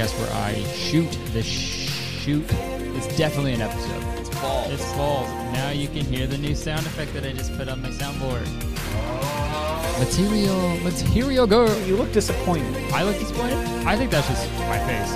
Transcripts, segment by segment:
podcast where I shoot. It's definitely an episode. It's balls. It's balls. Now you can hear the new sound effect that I just put on my soundboard. Material girl. You look disappointed. I look disappointed? I think that's just my face.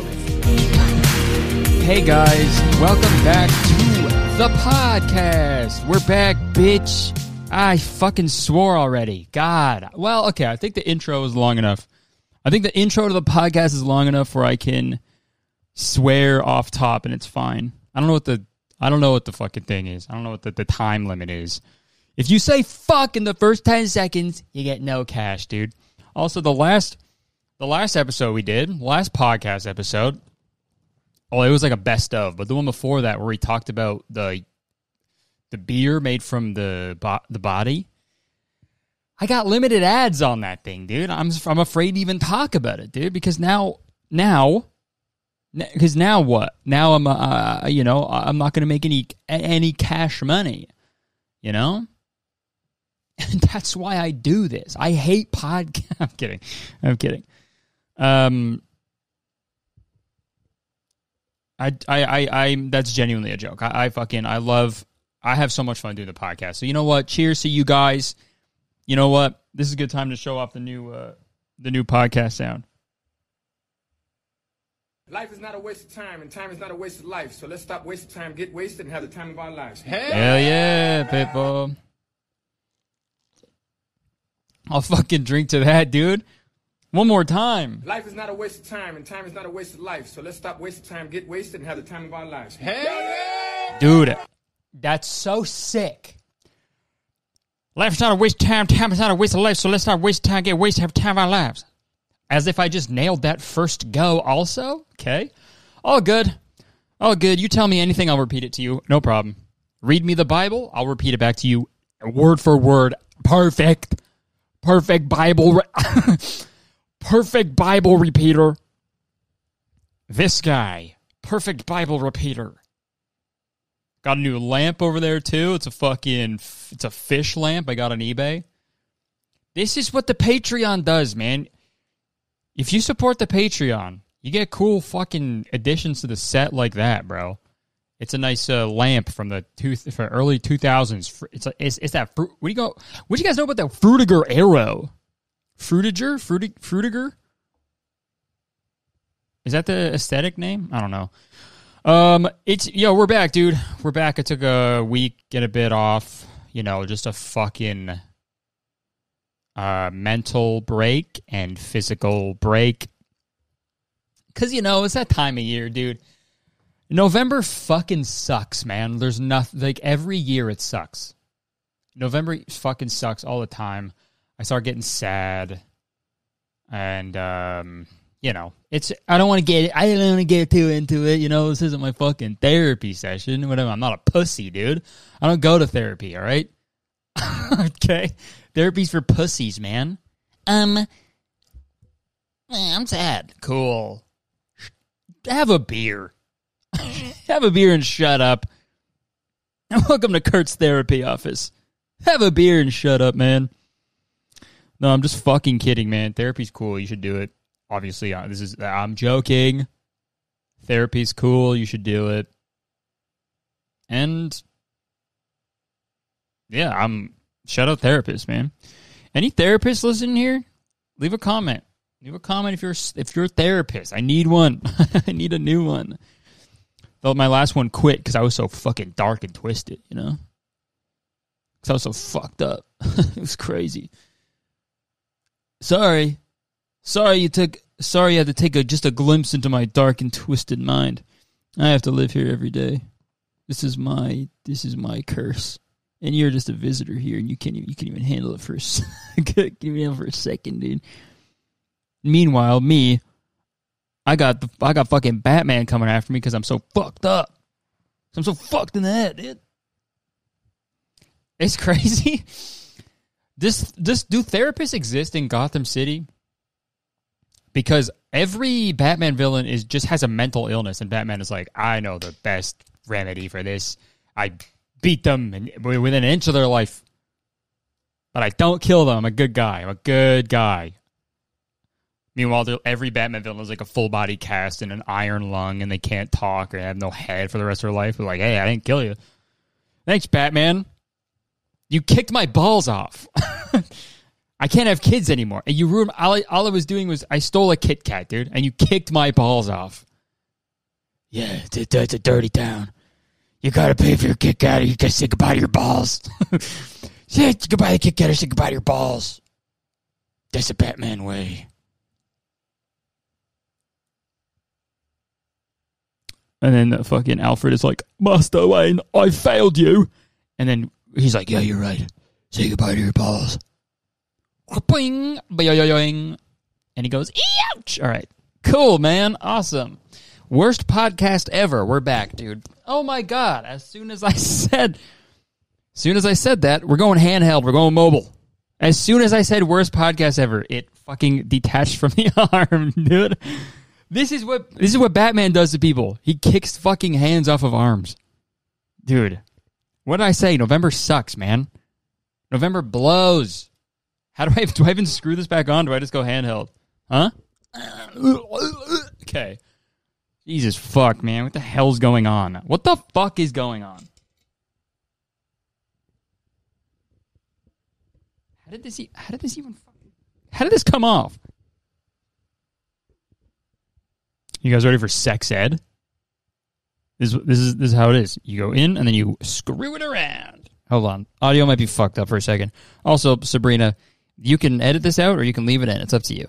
Hey guys, welcome back to the podcast. We're back, bitch. I fucking swore already. God. Well, okay, I think the intro is long enough. I think the intro to the podcast is long enough where I can swear off top and it's fine. I don't know what the fucking thing is. I don't know what the time limit is. If you say fuck in the first 10 seconds, you get no cash, dude. Also, the last episode we did, last podcast episode, it was like a best of, but the one before that where we talked about the beer made from the body, I got limited ads on that thing, dude. I'm afraid to even talk about it, dude, because now what? Now I'm I'm not going to make any cash money, you know? And that's why I do this. I hate podcast. I'm kidding. I that's genuinely a joke. I have so much fun doing the podcast. So you know what? Cheers to you guys. You know what? This is a good time to show off the new podcast sound. Life is not a waste of time, and time is not a waste of life. So let's stop wasting time, get wasted, and have the time of our lives. Hell yeah, people. I'll fucking drink to that, dude. One more time. Life is not a waste of time, and time is not a waste of life. So let's stop wasting time, get wasted, and have the time of our lives. Hell yeah! Dude, that's so sick. Life is not a waste of time, time is not a waste of life, so let's not waste time, get wasted, have time of our lives. As if I just nailed that first go also. Okay. All good. All good. You tell me anything, I'll repeat it to you. No problem. Read me the Bible, I'll repeat it back to you word for word. Perfect. Perfect Bible. Perfect Bible repeater. This guy. Perfect Bible repeater. Got a new lamp over there too. It's a fish lamp I got on eBay. This is what the Patreon does, man. If you support the Patreon, you get cool fucking additions to the set like that, bro. It's a nice lamp from the early 2000s. It's that fruit. What do you guys know about the Frutiger Arrow? Frutiger? Is that the aesthetic name? I don't know. We're back, dude. We're back. I took a week, get a bit off. Just a fucking mental break and physical break. Because, it's that time of year, dude. November fucking sucks, man. There's nothing, like, every year it sucks. November fucking sucks all the time. I start getting sad. And, I don't want to get too into it. This isn't my fucking therapy session. Whatever. I'm not a pussy, dude. I don't go to therapy, all right? Okay? Therapy's for pussies, man. I'm sad. Cool. Have a beer. Have a beer and shut up. Welcome to Kurt's therapy office. Have a beer and shut up, man. No, I'm just fucking kidding, man. Therapy's cool. You should do it. Obviously, I'm joking. Therapy's cool. You should do it. And yeah, shout out therapists, man. Any therapists listening here? Leave a comment. Leave a comment if you're a therapist. I need one. I need a new one. Though my last one quit because I was so fucking dark and twisted, Because I was so fucked up. It was crazy. Sorry you had to take just a glimpse into my dark and twisted mind. I have to live here every day. This is my curse. And you're just a visitor here, and you can't even handle it for a second, dude. Meanwhile, I got fucking Batman coming after me because I'm so fucked up. I'm so fucked in the head, dude. It's crazy. Do therapists exist in Gotham City? Because every Batman villain just has a mental illness, and Batman is like, I know the best remedy for this. I beat them within an inch of their life. But I don't kill them. I'm a good guy. Meanwhile, every Batman villain is like a full body cast and an iron lung, and they can't talk or have no head for the rest of their life. They're like, hey, I didn't kill you. Thanks, Batman. You kicked my balls off. I can't have kids anymore. And you ruined. All I was doing was I stole a Kit Kat, dude, and you kicked my balls off. Yeah, it's a dirty town. You gotta pay for your Kit Kat, or you gotta say goodbye to your balls. Say goodbye to Kit Kat, or say goodbye to your balls. That's the Batman way. And then the fucking Alfred is like, Master Wayne, I failed you. And then he's like, yeah, you're right. Say goodbye to your balls. Boing, boing. And he goes, ouch. All right. Cool, man. Awesome. Worst podcast ever. We're back, dude. Oh, my God. As soon as I said that, we're going handheld. We're going mobile. As soon as I said worst podcast ever, it fucking detached from the arm, dude. This is what Batman does to people. He kicks fucking hands off of arms. Dude, what did I say? November sucks, man. November blows. How do I even screw this back on? Do I just go handheld? Huh? Okay. Jesus fuck, man. What the hell's going on? What the fuck is going on? How did this come off? You guys ready for sex ed? This is how it is. You go in and then you screw it around. Hold on. Audio might be fucked up for a second. Also, Sabrina, you can edit this out or you can leave it in. It's up to you.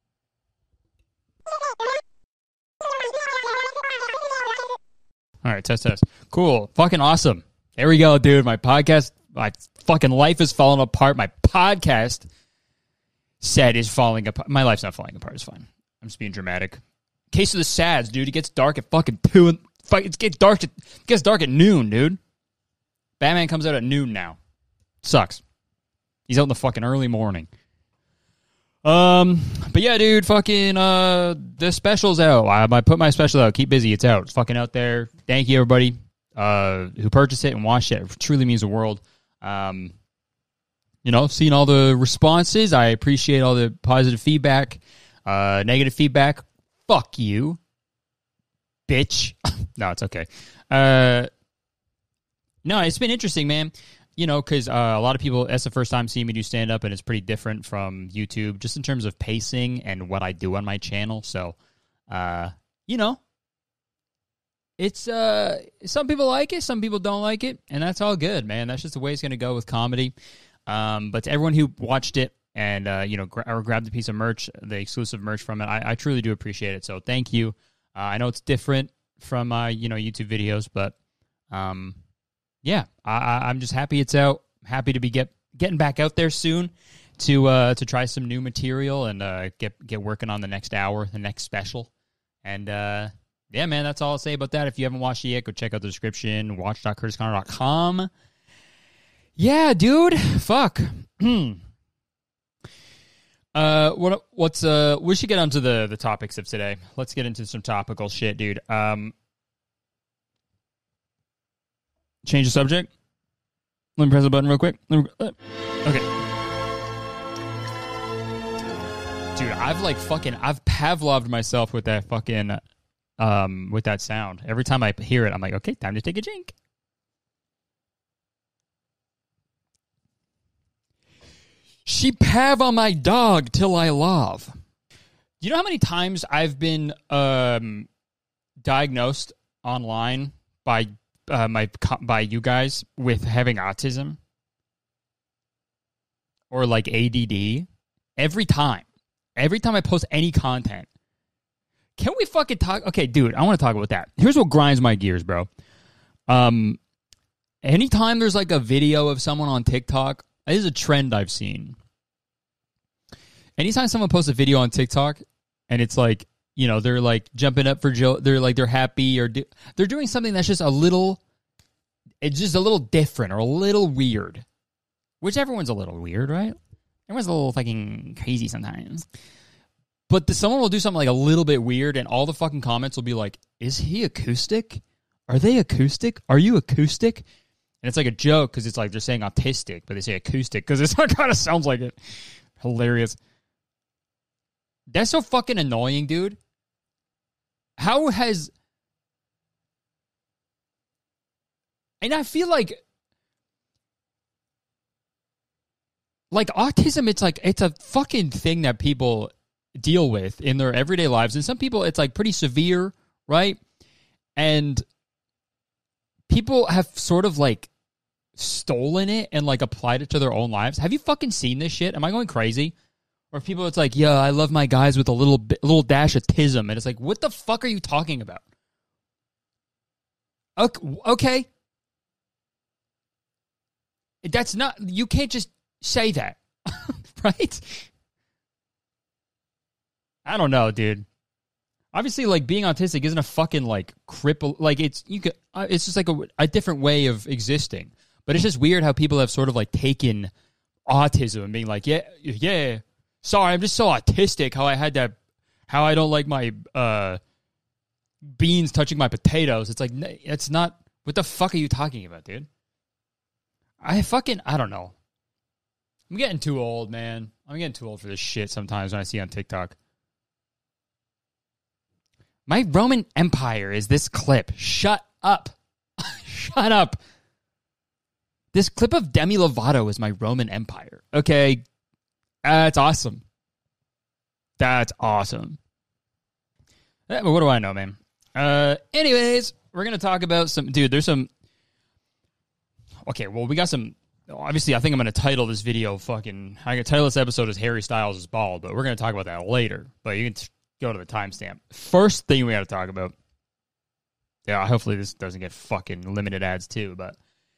All right, test. Cool. Fucking awesome. There we go, dude. My podcast, my fucking life is falling apart. My podcast set is falling apart. My life's not falling apart. It's fine. I'm just being dramatic. Case of the Sads, dude. It gets dark at fucking 2 and it gets dark at noon, dude. Batman comes out at noon now. Sucks. He's out in the fucking early morning. But yeah, dude, fucking the special's out. I put my special out. Keep busy. It's out. It's fucking out there. Thank you, everybody, who purchased it and watched it. It truly means the world. Seeing all the responses. I appreciate all the positive feedback. Negative feedback. Fuck you, bitch. No, it's okay. No, it's been interesting, man. Because a lot of people, that's the first time seeing me do stand-up, and it's pretty different from YouTube, just in terms of pacing and what I do on my channel. So, it's, some people like it, some people don't like it, and that's all good, man. That's just the way it's going to go with comedy. But to everyone who watched it, and, or grabbed a piece of merch, the exclusive merch from it. I truly do appreciate it. So thank you. I know it's different from, YouTube videos, but, yeah, I'm just happy it's out. Happy to be getting back out there soon to try some new material and, get working on the next hour, the next special. And, yeah, man, that's all I'll say about that. If you haven't watched it yet, go check out the description, watch.curtisconnor.com. Yeah, dude, fuck. We should get onto the topics of today. Let's get into some topical shit, dude. Change the subject. Let me press the button real quick. Okay. Dude, I've Pavloved myself with that fucking, with that sound. Every time I hear it, I'm like, okay, time to take a drink. She pav on my dog till I love. Do you know how many times I've been diagnosed online by you guys with having autism or like ADD? Every time I post any content. Can we fucking talk? Okay, dude, I want to talk about that. Here's what grinds my gears, bro. Anytime there's like a video of someone on TikTok, this is a trend I've seen. Anytime someone posts a video on TikTok and it's like, they're like jumping up for Joe, they're happy or they're doing something that's just a little different or a little weird, which everyone's a little weird, right? Everyone's a little fucking crazy sometimes. But someone will do something like a little bit weird and all the fucking comments will be like, is he acoustic? Are they acoustic? Are you acoustic? And it's like a joke because it's like they're saying autistic, but they say acoustic because it kind of sounds like it. Hilarious. That's so fucking annoying, dude. How has... And I feel like autism, it's a fucking thing that people deal with in their everyday lives. And some people, it's like pretty severe, right? And people have sort of like stolen it and like applied it to their own lives. Have you fucking seen this shit? Am I going crazy? Or people, it's like, yeah, I love my guys with a little dash of tism. And it's like, what the fuck are you talking about? Okay. That's not, you can't just say that, right? I don't know, dude. Obviously, like, being autistic isn't a fucking, like, cripple, like, it's just like a different way of existing. But it's just weird how people have sort of, like, taken autism and being like, yeah, sorry, I'm just so autistic how I don't like my beans touching my potatoes. It's like, it's not, what the fuck are you talking about, dude? I don't know. I'm getting too old, man. I'm getting too old for this shit sometimes when I see on TikTok. My Roman Empire is this clip. Shut up. Shut up. This clip of Demi Lovato is my Roman Empire. Okay. That's awesome. That's awesome. But what do I know, man? Anyways, we're going to talk about there's some... Okay, well, we got some... Obviously, I think I'm going to title this video I'm going to title this episode as Harry Styles is bald, but we're going to talk about that later. But you can go to the timestamp. First thing we got to talk about... Yeah, hopefully this doesn't get fucking limited ads too, but...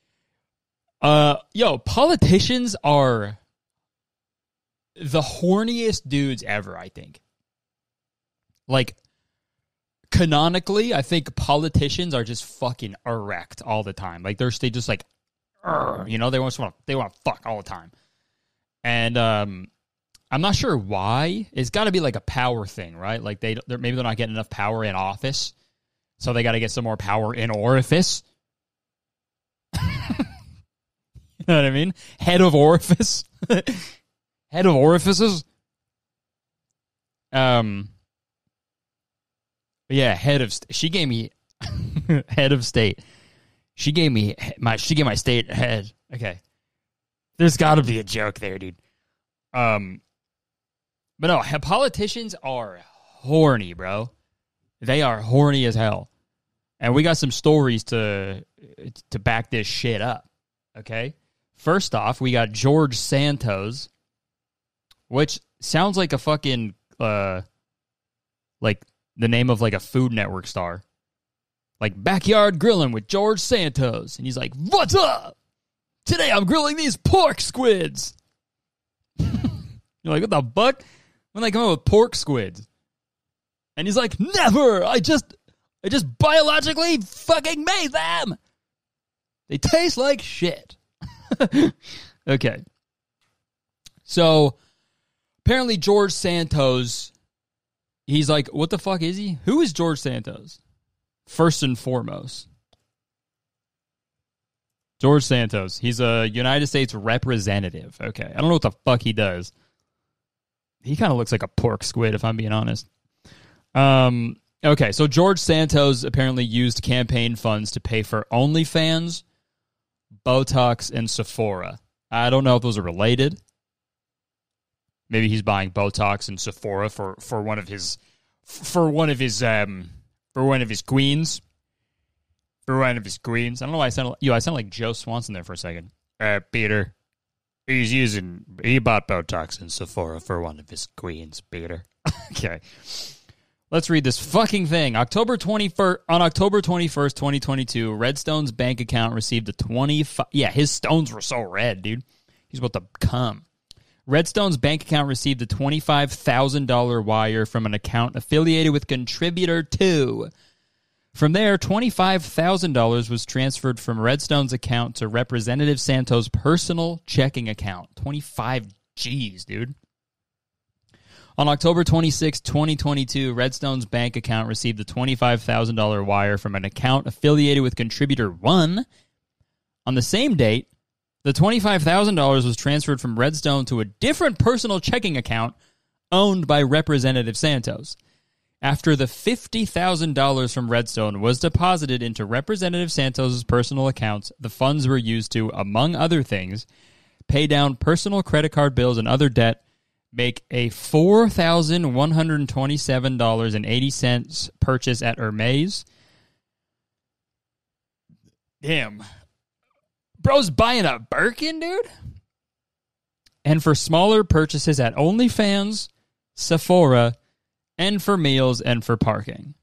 politicians are the horniest dudes ever, I think. Like, canonically, I think politicians are just fucking erect all the time. Like, they just like... You know, they want to fuck all the time. And I'm not sure why. It's got to be like a power thing, right? Like maybe they're not getting enough power in office, so they got to get some more power in orifice. You know what I mean? Head of orifice. Head of orifices. Yeah, head of... She gave me head of state. She gave my state head. Okay. There's got to be a joke there, dude. But no, politicians are horny, bro. They are horny as hell. And we got some stories to back this shit up. Okay? First off, we got George Santos, which sounds like a fucking like the name of like a Food Network star. Like, backyard grilling with George Santos. And he's like, what's up? Today I'm grilling these pork squids. You're like, what the fuck? When they come up with pork squids? And he's like, never! I just biologically fucking made them! They taste like shit. Okay. So, apparently George Santos, he's like, what the fuck is he? Who is George Santos? First and foremost, George Santos. He's a United States representative. Okay. I don't know what the fuck he does. He kind of looks like a pork squid, if I'm being honest. Okay, so George Santos apparently used campaign funds to pay for OnlyFans, Botox, and Sephora. I don't know if those are related. Maybe he's buying Botox and Sephora for one of his queens. For one of his queens. I don't know why I sound like Joe Swanson there for a second. Peter. He bought Botox and Sephora for one of his queens, Peter. Okay. Let's read this fucking thing. On October 21st, 2022, Redstone's bank account received a 25... Yeah, his stones were so red, dude. He's about to come. Redstone's bank account received a $25,000 wire from an account affiliated with Contributor 2. From there, $25,000 was transferred from Redstone's account to Representative Santos' personal checking account. 25 G's, dude. On October 26, 2022, Redstone's bank account received a $25,000 wire from an account affiliated with Contributor 1. On the same date, the $25,000 was transferred from Redstone to a different personal checking account owned by Representative Santos. After the $50,000 from Redstone was deposited into Representative Santos' personal accounts, the funds were used to, among other things, pay down personal credit card bills and other debt, make a $4,127.80 purchase at Hermes. Damn. Bro's buying a Birkin, dude? And for smaller purchases at OnlyFans, Sephora, and for meals and for parking.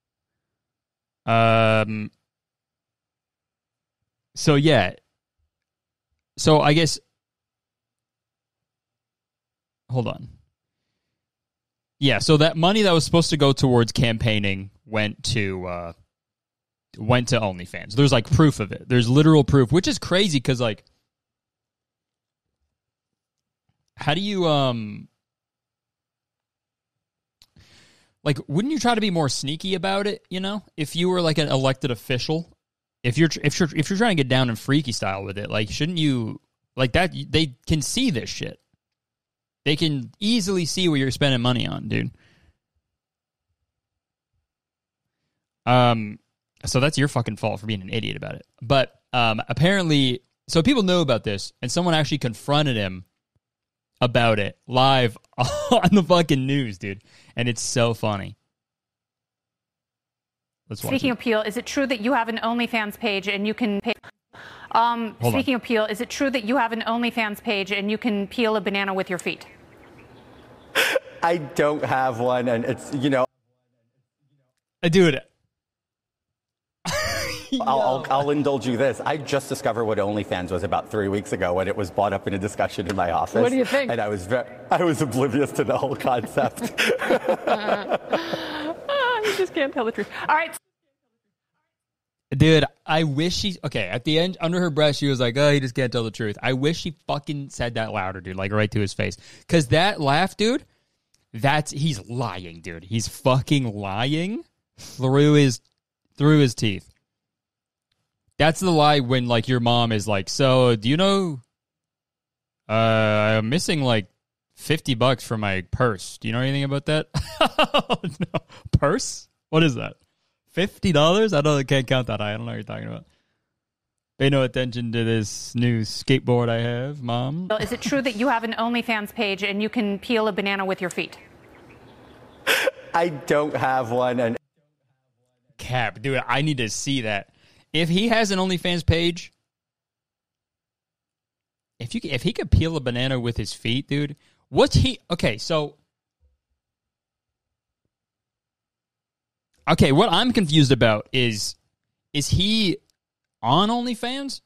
So yeah. So I guess... Hold on. Yeah, so that money that was supposed to go towards campaigning went to OnlyFans. There's like proof of it. There's literal proof, which is crazy because like, how do you like? Wouldn't you try to be more sneaky about it? You know, if you were like an elected official, if you're trying to get down in freaky style with it, like shouldn't you like that? They can see this shit. They can easily see what you're spending money on, dude. So that's your fucking fault for being an idiot about it. But apparently, so people know about this, and someone actually confronted him about it live on the fucking news, dude. And it's so funny. Let's watch Speaking it. of Peel, is it true that you have an OnlyFans page and you can pay... Speaking of Peel, is it true that you have an OnlyFans page and you can peel a banana with your feet? I don't have one, and it's, you know... Dude... I'll indulge you this. I just discovered what OnlyFans was about 3 weeks ago when it was brought up in a discussion in my office. What do you think? And I was oblivious to the whole concept. You just can't tell the truth. All right. Dude, I wish she... Okay, at the end, under her breath, she was like, oh, he just can't tell the truth. I wish she fucking said that louder, dude, like right to his face. Because that laugh, dude, he's lying, dude. He's fucking lying through his teeth. That's the lie when, like, your mom is like, so, do you know, I'm missing, like, $50 from my purse. Do you know anything about that? Oh, no. Purse? What is that? $50? I can't count that high. I don't know what you're talking about. Pay no attention to this new skateboard I have, Mom. Is it true that you have an OnlyFans page and you can peel a banana with your feet? I don't have one, and... Cap, dude, I need to see that. If he has an OnlyFans page, if he could peel a banana with his feet, dude, what's he... Okay, so... Okay, what I'm confused about is he on OnlyFans?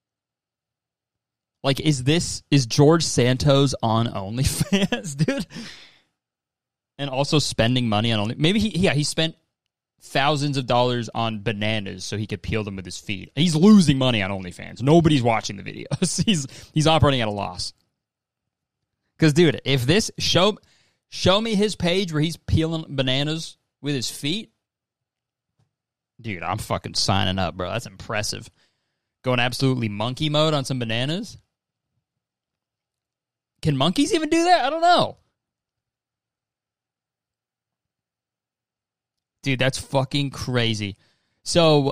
Like, is George Santos on OnlyFans, dude? And also spending money on OnlyFans? Maybe he spent thousands of dollars on bananas so he could peel them with his feet. He's losing money on OnlyFans. Nobody's watching the videos. He's operating at a loss. Because, dude, if this... Show me his page where he's peeling bananas with his feet. Dude, I'm fucking signing up, bro. That's impressive. Going absolutely monkey mode on some bananas. Can monkeys even do that? I don't know. Dude, that's fucking crazy. So,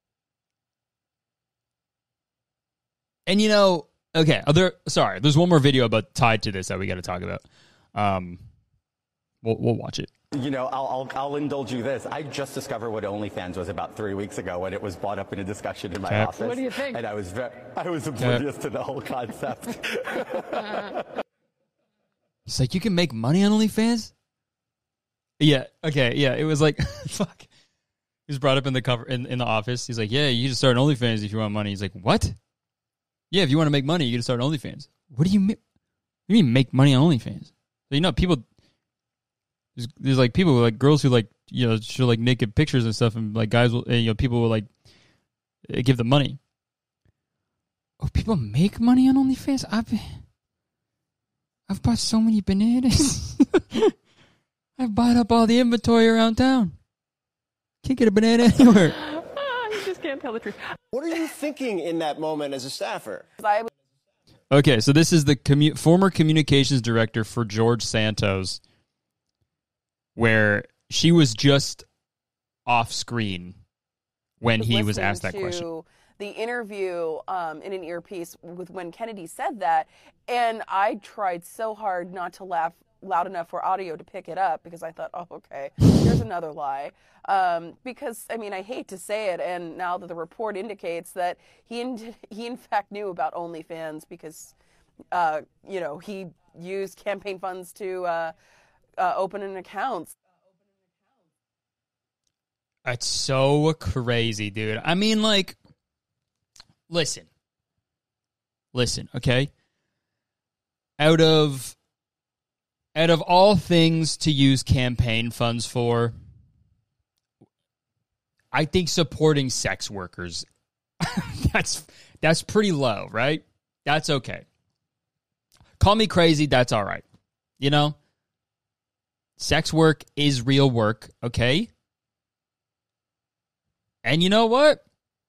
and you know, okay, there's one more video tied to this that we got to talk about. We'll watch it. You know, I'll indulge you this. I just discovered what OnlyFans was about 3 weeks ago when it was brought up in a discussion in my office. What do you think? And I was oblivious to the whole concept. It's like, you can make money on OnlyFans? Yeah, okay, yeah, it was like, fuck. He was brought up in the office. He's like, yeah, you can just start an OnlyFans if you want money. He's like, what? Yeah, if you want to make money, you can start an OnlyFans. What do you mean make money on OnlyFans? So, you know, people... There's like people like girls who like, you know, show like naked pictures and stuff, and like guys will, you know, people will like give them money. Oh, people make money on OnlyFans? I've bought so many bananas. I've bought up all the inventory around town. Can't get a banana anywhere. You just can't tell the truth. What are you thinking in that moment as a staffer? Okay, so this is the former communications director for George Santos where she was just off screen when he was asked that question. The interview in an earpiece with when Kennedy said that, and I tried so hard not to laugh loud enough for audio to pick it up because I thought, oh, okay, here's another lie. Because, I mean, I hate to say it, and now that the report indicates that he in fact knew about OnlyFans because, he used campaign funds to open an account. That's so crazy, dude. I mean, like, listen, okay? Out of all things to use campaign funds for, I think supporting sex workers, that's pretty low, right? That's okay. Call me crazy, that's all right. You know? Sex work is real work, okay? And you know what?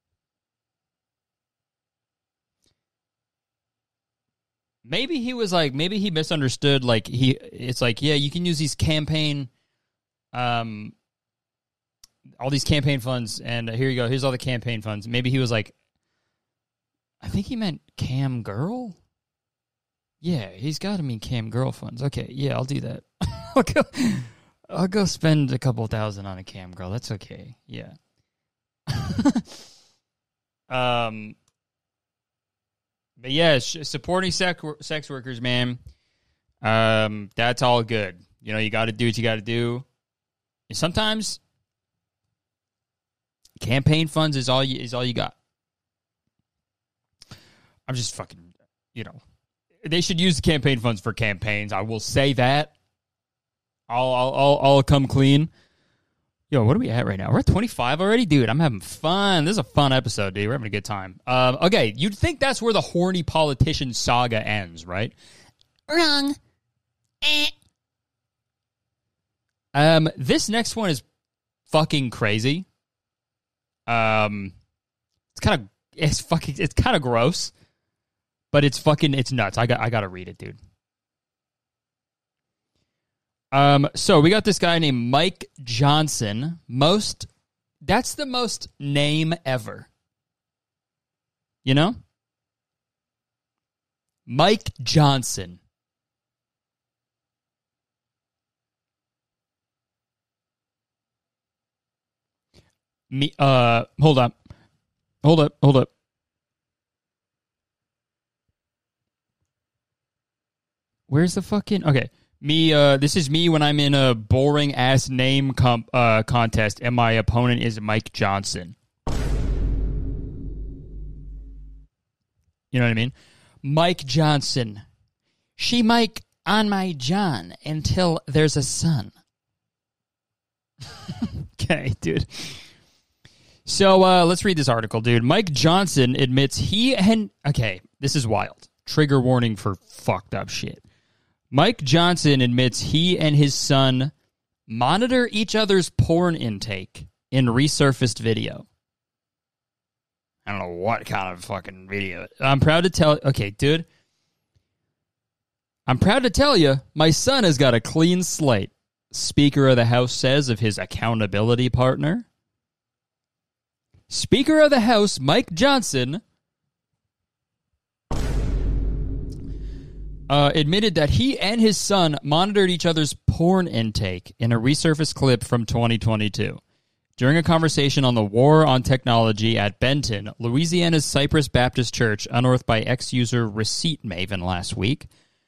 Maybe he misunderstood, it's like, yeah, you can use these campaign, all these campaign funds, and here you go, here's all the campaign funds. Maybe he was like, I think he meant cam girl? Yeah, he's got to mean cam girl funds. Okay, yeah, I'll do that. I'll go spend a couple $1,000 on a cam girl. That's okay, yeah. But yeah, supporting sex workers, man. That's all good. You know, you got to do what you got to do. And sometimes campaign funds is all you got. I'm just fucking, they should use the campaign funds for campaigns. I will say that. I'll come clean. Yo, what are we at right now? We're at 25 already? Dude, I'm having fun. This is a fun episode, dude. We're having a good time. Okay, you'd think that's where the horny politician saga ends, right? Wrong. This next one is fucking crazy. It's kind of gross, but it's nuts. I gotta read it, dude. So we got this guy named Mike Johnson. That's the most name ever. You know? Mike Johnson. Hold up. Where's the fucking... Okay. This is me when I'm in a boring ass name contest, and my opponent is Mike Johnson. You know what I mean? Mike Johnson. She Mike on my John until there's a son. Okay, dude. So let's read this article, dude. Mike Johnson admits okay, this is wild. Trigger warning for fucked up shit. Mike Johnson admits he and his son monitor each other's porn intake in resurfaced video. I don't know what kind of fucking video. Okay, dude. I'm proud to tell you, my son has got a clean slate. Speaker of the House says of his accountability partner. Speaker of the House, Mike Johnson, admitted that he and his son monitored each other's porn intake in a resurfaced clip from 2022. During a conversation on the war on technology at Benton, Louisiana's Cypress Baptist Church, unearthed by ex-user Receipt Maven last week,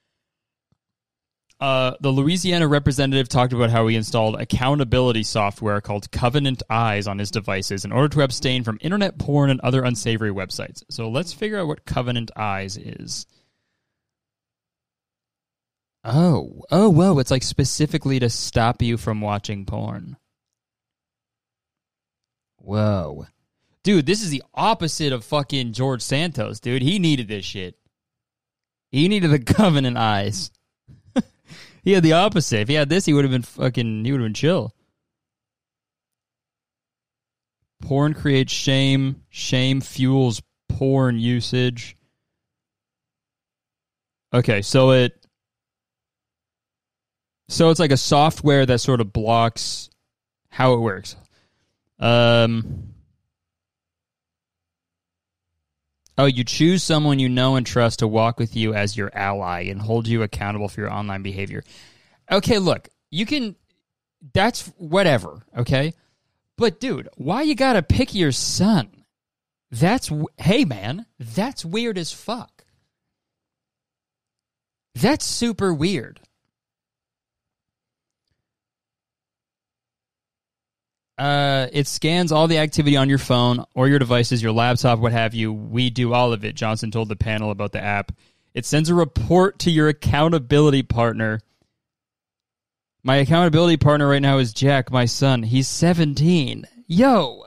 the Louisiana representative talked about how he installed accountability software called Covenant Eyes on his devices in order to abstain from internet porn and other unsavory websites. So let's figure out what Covenant Eyes is. Oh, whoa, it's like specifically to stop you from watching porn. Whoa. Dude, this is the opposite of fucking George Santos, dude. He needed this shit. He needed the Covenant Eyes. He had the opposite. If he had this, he would have been chill. Porn creates shame. Shame fuels porn usage. Okay, so So it's like a software that sort of blocks how it works. Oh, you choose someone you know and trust to walk with you as your ally and hold you accountable for your online behavior. Okay, look, you can... That's whatever, okay? But, dude, why you gotta pick your son? Hey, man, that's weird as fuck. That's super weird. It scans all the activity on your phone or your devices, your laptop, what have you. We do all of it, Johnson told the panel about the app. It sends a report to your accountability partner. My accountability partner right now is Jack, my son. He's 17. Yo!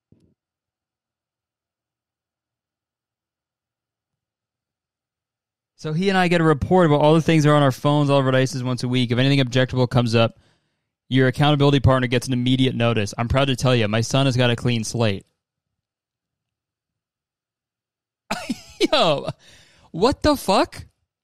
So he and I get a report about all the things that are on our phones, all of our devices once a week. If anything objectionable comes up, your accountability partner gets an immediate notice. I'm proud to tell you, my son has got a clean slate. Yo, what the fuck?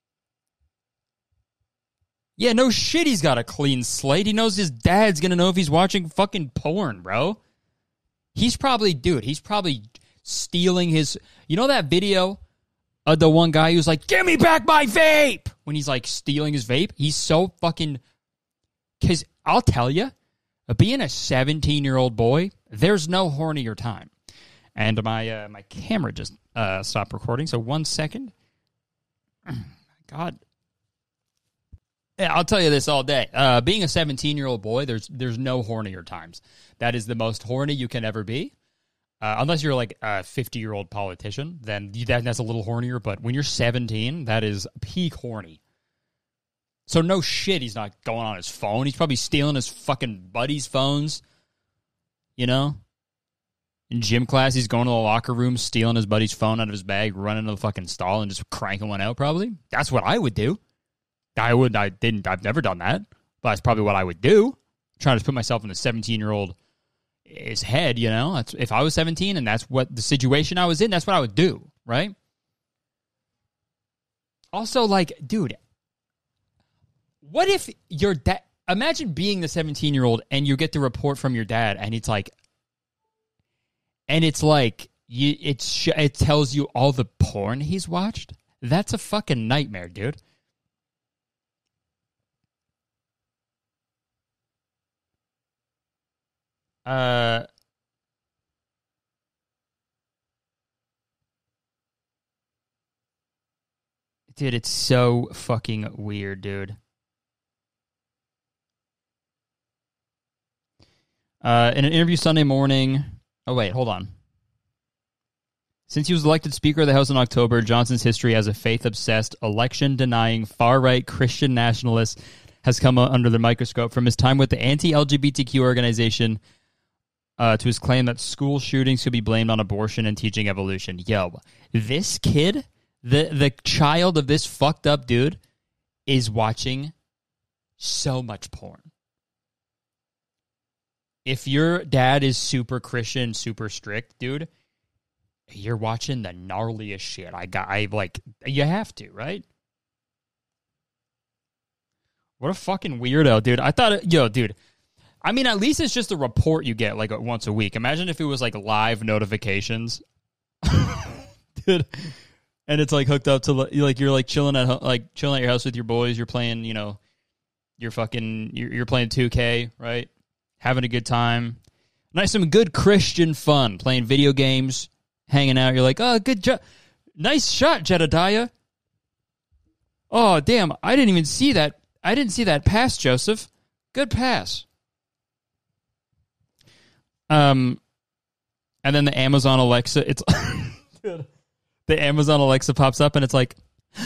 Yeah, no shit he's got a clean slate. He knows his dad's going to know if he's watching fucking porn, bro. He's probably stealing his... You know that video of the one guy who's like, give me back my vape! When he's like stealing his vape? He's so fucking... Because I'll tell you, being a 17-year-old boy, there's no hornier time. And my camera just stopped recording, so 1 second. God. Yeah, I'll tell you this all day. Being a 17-year-old boy, there's no hornier times. That is the most horny you can ever be. Unless you're like a 50-year-old politician, then that's a little hornier. But when you're 17, that is peak horny. So no shit he's not going on his phone. He's probably stealing his fucking buddies' phones. You know? In gym class, he's going to the locker room, stealing his buddy's phone out of his bag, running to the fucking stall, and just cranking one out, probably. That's what I would do. I've never done that. But that's probably what I would do. I'm trying to put myself in the 17-year-old his head, you know? If I was 17 and that's what the situation I was in, that's what I would do, right? Also, like, dude... What if your dad... Imagine being the 17-year-old and you get the report from your dad and it's like... And it's like... It tells you all the porn he's watched? That's a fucking nightmare, dude. Dude, it's so fucking weird, dude. In an interview Sunday morning... Oh, wait, hold on. Since he was elected Speaker of the House in October, Johnson's history as a faith-obsessed, election-denying, far-right Christian nationalist has come under the microscope. From his time with the anti-LGBTQ organization to his claim that school shootings could be blamed on abortion and teaching evolution. Yo, this kid, the child of this fucked up dude, is watching so much porn. If your dad is super Christian, super strict, dude, you're watching the gnarliest shit. You have to, right? What a fucking weirdo, dude. I thought, dude, I mean, at least it's just a report you get, like, once a week. Imagine if it was, like, live notifications. Dude. And it's, like, hooked up to, like, you're, like, chilling at your house with your boys. You're playing, you're playing 2K, right? Having a good time. Some good Christian fun. Playing video games, hanging out. You're like, oh, good job. Nice shot, Jedediah. Oh, damn. I didn't even see that. I didn't see that pass, Joseph. Good pass. And then the Amazon Alexa, it's... the Amazon Alexa pops up and it's like,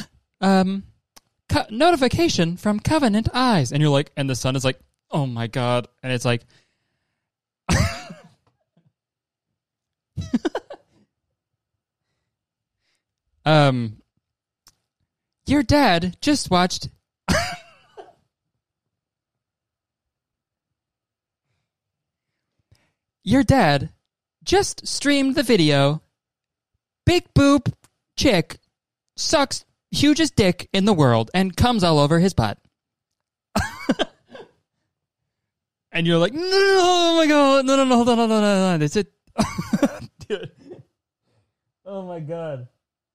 notification from Covenant Eyes. And you're like, and the son is like, oh my God. And it's like, your dad just watched. Your dad just streamed the video. Big boob chick sucks hugest dick in the world and comes all over his butt. And you're like, no, oh my God, no, hold on. That's it. Dude. Oh my God.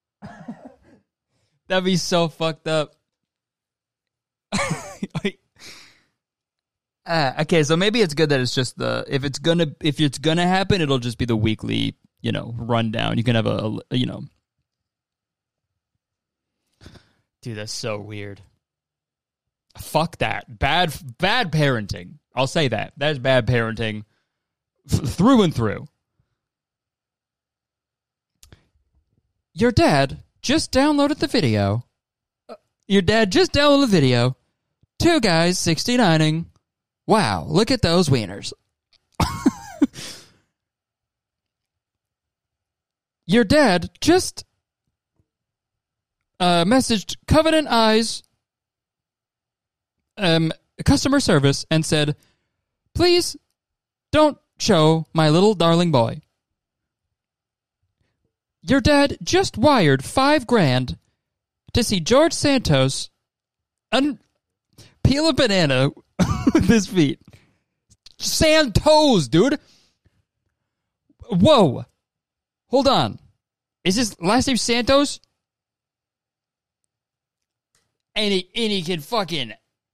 That'd be so fucked up. Okay, so maybe it's good that it's just if it's gonna happen, it'll just be the weekly, rundown. You can have a. Dude, that's so weird. Fuck that. Bad parenting. I'll say that. That's bad parenting through and through. Your dad just downloaded the video. Two guys 69ing. Wow, look at those wieners. Your dad just messaged Covenant Eyes customer service and said, please don't show my little darling boy. Your dad just wired $5,000 to see George Santos peel a banana with his feet. Santos, dude. Whoa. Hold on. Is his last name Santos? And he can fucking...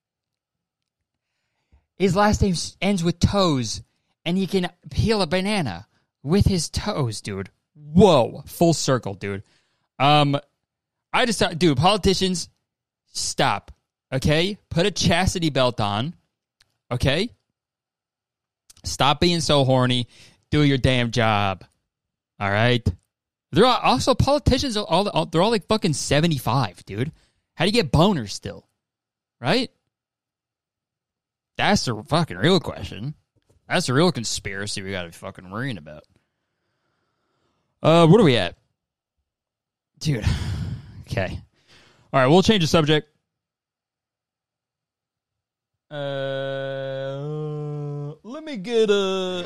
His last name ends with toes, and he can peel a banana with his toes, dude. Whoa. Full circle, dude. Dude, politicians, stop. Okay? Put a chastity belt on. Okay? Stop being so horny. Do your damn job. All right? They're also politicians. They're all like fucking 75, dude. How do you get boners still? Right? That's the fucking real question. That's the real conspiracy we got to be fucking worrying about. What are we at? Dude. Okay. All right, we'll change the subject. Let me get a...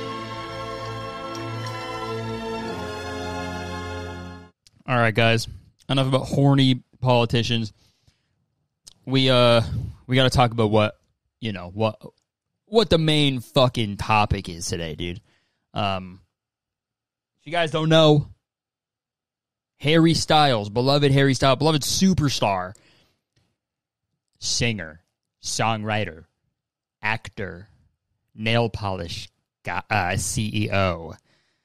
All right, guys. Enough about horny politicians. We got to talk about what the main fucking topic is today, dude. If you guys don't know, Harry Styles, beloved superstar, singer, songwriter, actor, nail polish CEO,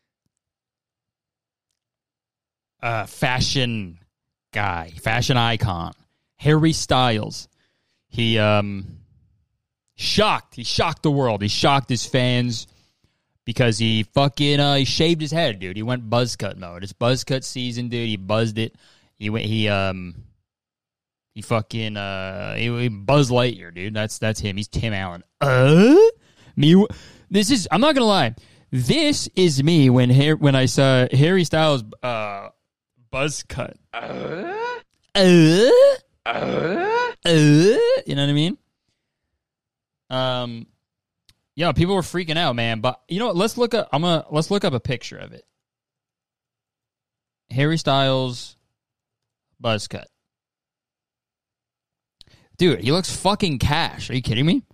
fashion guy, fashion icon, Harry Styles. He shocked the world. He shocked his fans because he fucking he shaved his head, dude. He went buzz cut mode. It's buzz cut season, dude. He buzzed it. He fucking Buzz Lightyear, dude. That's him. He's Tim Allen. Me. This is. I'm not gonna lie. This is me when I saw Harry Styles buzz cut. You know what I mean? Yeah, people were freaking out, man. But you know what? Let's look up a picture of it. Harry Styles buzz cut. Dude, he looks fucking cash. Are you kidding me?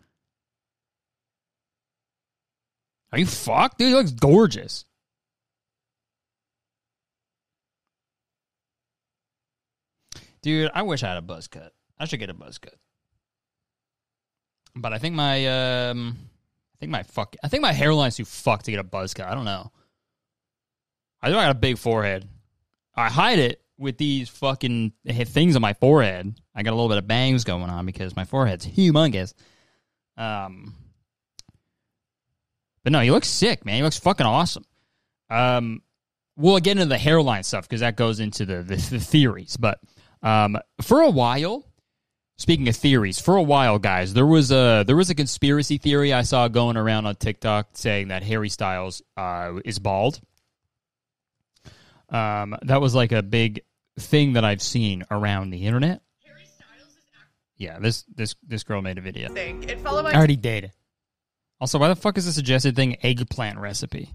Are you fucked? Dude, he looks gorgeous. Dude, I wish I had a buzz cut. I should get a buzz cut. But I think my hairline's too fucked to get a buzz cut. I don't know. I know I got a big forehead. I hide it with these fucking things on my forehead. I got a little bit of bangs going on because my forehead's humongous. But no, he looks sick, man. He looks fucking awesome. We'll get into the hairline stuff because that goes into the theories. But for a while, speaking of theories, guys, there was a conspiracy theory I saw going around on TikTok saying that Harry Styles is bald. That was like a big thing that I've seen around the internet. Harry Styles is yeah, this girl made a video. It followed I already did. Also, why the fuck is the suggested thing eggplant recipe?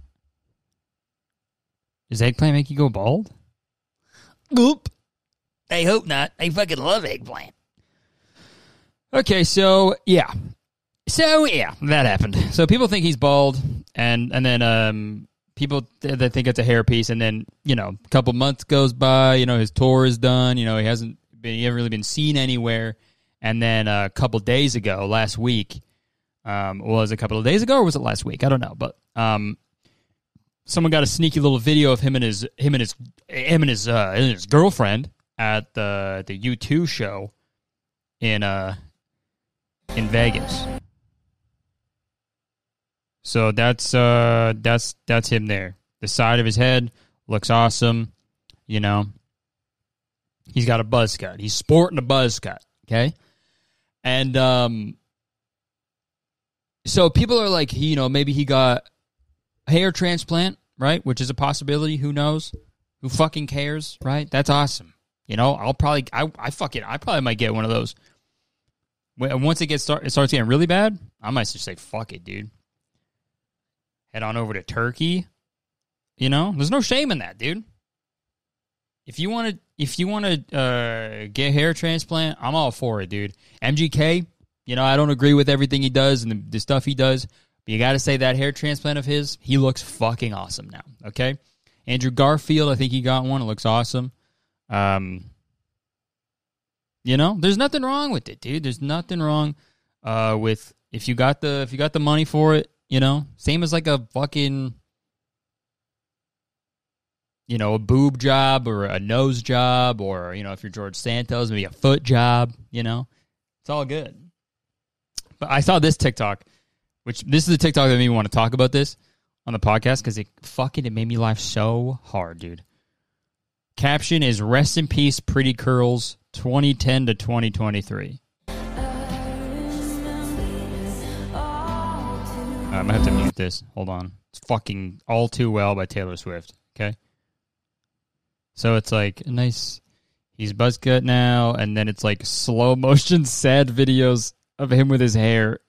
Does eggplant make you go bald? Oop. I hope not. I fucking love eggplant. Okay, so, yeah. So yeah, that happened. So people think he's bald, and then people they think it's a hairpiece, and then a couple months goes by. His tour is done. He hasn't really been seen anywhere. And then a couple days ago, last week, was it a couple of days ago or was it last week? I don't know, but someone got a sneaky little video of him and his girlfriend at the U2 show in Vegas. So that's him there. The side of his head looks awesome. He's got a buzz cut. He's sporting a buzz cut. Okay, and so people are like, maybe he got a hair transplant, right? Which is a possibility. Who knows? Who fucking cares, right? That's awesome. I probably might get one of those. Once it starts getting really bad, I might just say, fuck it, dude. Head on over to Turkey. There's no shame in that, dude. If you want to get hair transplant, I'm all for it, dude. MGK, I don't agree with everything he does and the stuff he does, but you got to say that hair transplant of his, he looks fucking awesome now, okay? Andrew Garfield, I think he got one. It looks awesome. There's nothing wrong with it, dude. There's nothing wrong with if you got the money for it, same as like a fucking a boob job or a nose job or if you're George Santos, maybe a foot job, it's all good. But I saw this TikTok, which this is the TikTok that made me want to talk about this on the podcast because it made me laugh so hard, dude. Caption is "Rest in Peace, Pretty Curls, 2010 to 2023." I'm going to have to mute this. Hold on. It's fucking All Too Well by Taylor Swift. Okay? So it's like nice. He's buzz cut now, and then it's like slow motion sad videos of him with his hair.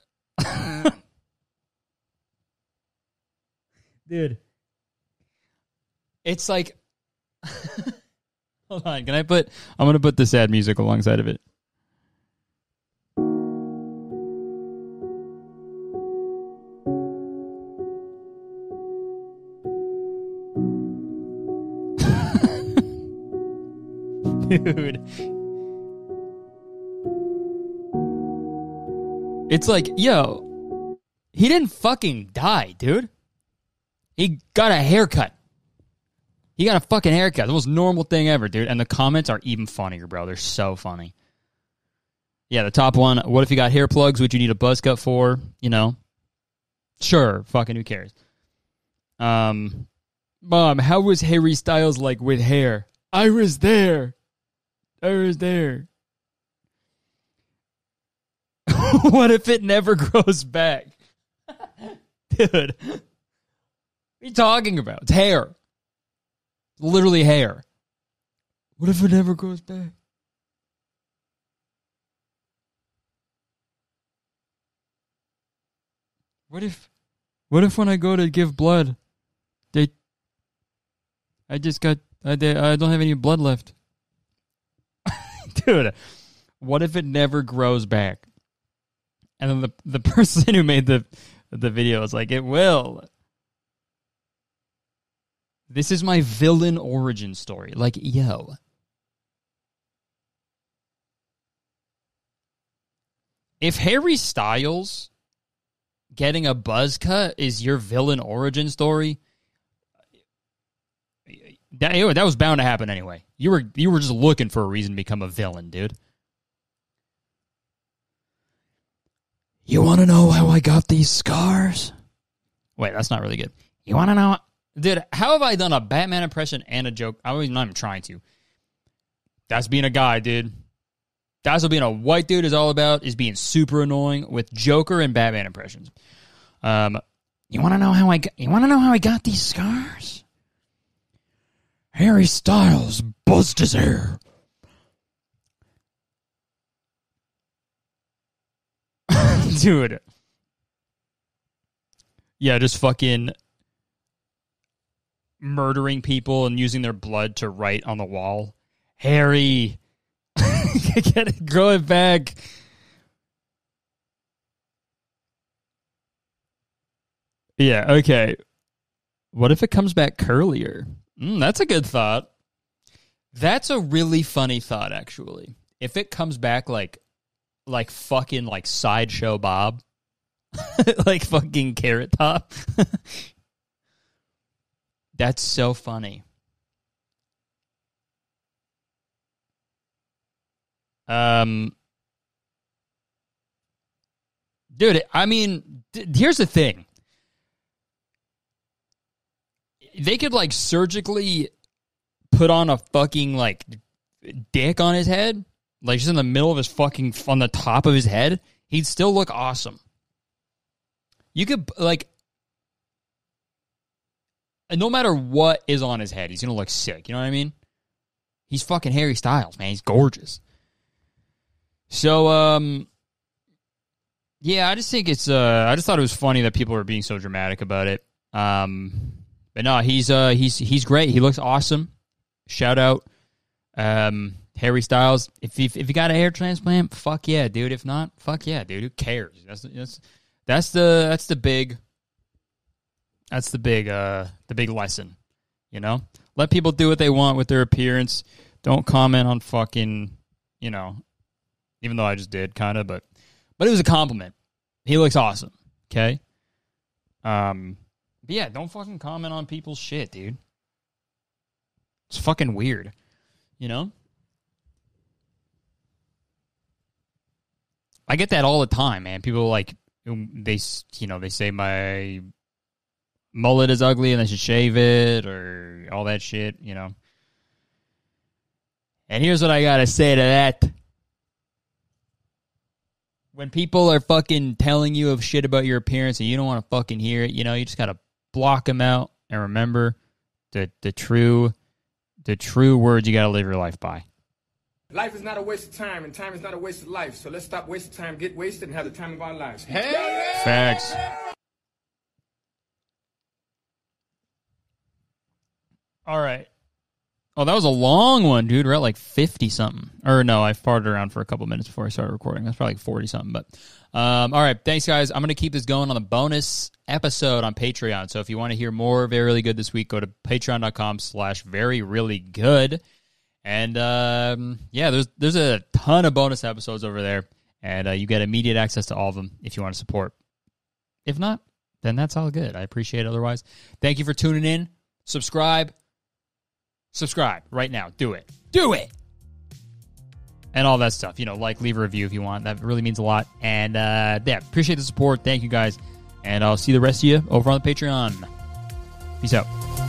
Dude. It's like... Hold on. I'm going to put the sad music alongside of it. Dude. It's like, yo, he didn't fucking die, dude. He got a haircut. He got a fucking haircut. The most normal thing ever, dude. And the comments are even funnier, bro. They're so funny. Yeah, the top one, what if you got hair plugs? Would you need a buzz cut for? Sure, fucking who cares? Mom, how was Harry Styles like with hair? I was there. What if it never grows back? Dude. What are you talking about? It's hair. Literally hair. What if it never grows back? What if when I go to give blood, I don't have any blood left? Dude, what if it never grows back? And then the person who made the video is like, it will. This is my villain origin story. Like, yo. If Harry Styles getting a buzz cut is your villain origin story, that was bound to happen anyway. You were just looking for a reason to become a villain, dude. You want to know how I got these scars? Wait, that's not really good. You want to know? Dude, how have I done a Batman impression and a joke? I'm not even trying to. That's being a guy, dude. That's what being a white dude is all about, is being super annoying with Joker and Batman impressions. You want to know how I got these scars? Harry Styles buzzed his hair. Dude. Yeah, just fucking murdering people and using their blood to write on the wall. Harry. Get it, grow it back. Yeah, okay. What if it comes back curlier? That's a good thought. That's a really funny thought, actually. If it comes back like fucking like Sideshow Bob, like fucking Carrot Top. That's so funny. Dude, I mean, here's the thing. They could like surgically put on a fucking like dick on his head, like just in the middle of his fucking, on the top of his head. He'd still look awesome. You could like, no matter what is on his head, he's gonna look sick. You know what I mean? He's fucking Harry Styles, man. He's gorgeous. So, yeah, I just think it's, I just thought it was funny that people were being so dramatic about it. But no, he's great. He looks awesome. Shout out, Harry Styles. If you got a hair transplant, fuck yeah, dude. If not, fuck yeah, dude. Who cares? That's the big lesson. You know, let people do what they want with their appearance. Don't comment on fucking, you know, even though I just did kind of, but it was a compliment. He looks awesome. Okay. But yeah, don't fucking comment on people's shit, dude. It's fucking weird, you know? I get that all the time, man. People like, they say my mullet is ugly and I should shave it or all that shit, you know? And here's what I gotta say to that. When people are fucking telling you of shit about your appearance and you don't want to fucking hear it, you know, you just gotta block them out and remember the true words you gotta live your life by. Life is not a waste of time, and time is not a waste of life. So let's stop wasting time, get wasted, and have the time of our lives. Hey! Facts. All right. Oh, that was a long one, dude. We're at like 50-something. Or no, I farted around for a couple minutes before I started recording. That's probably like 40-something. But all right, thanks, guys. I'm going to keep this going on the bonus episode on Patreon. So if you want to hear more Very Really Good this week, go to patreon.com/veryreallygood. And yeah, there's a ton of bonus episodes over there. And you get immediate access to all of them if you want to support. If not, then that's all good. I appreciate it otherwise. Thank you for tuning in. Subscribe right now. Do it. And all that stuff. You know, like, leave a review if you want. That really means a lot. And yeah, appreciate the support. Thank you guys. And I'll see the rest of you over on the Patreon. Peace out.